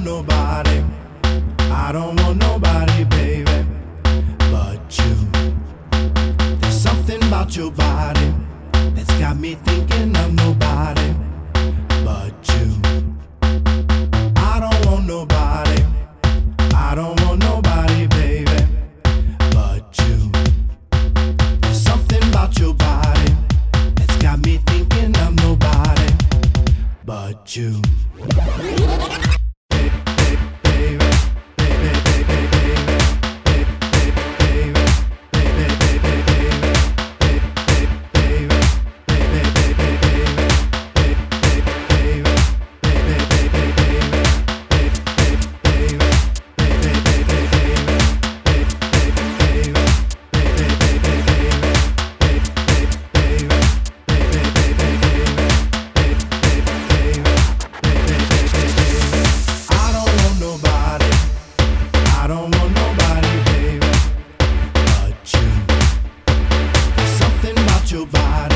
want nobody. I don't want nobody, baby, but you. There's something about your body that's got me thinking of nobody but you. I don't want nobody. I don't want nobody, baby, but you. There's something about your body that's got me thinking of nobody but you. Your body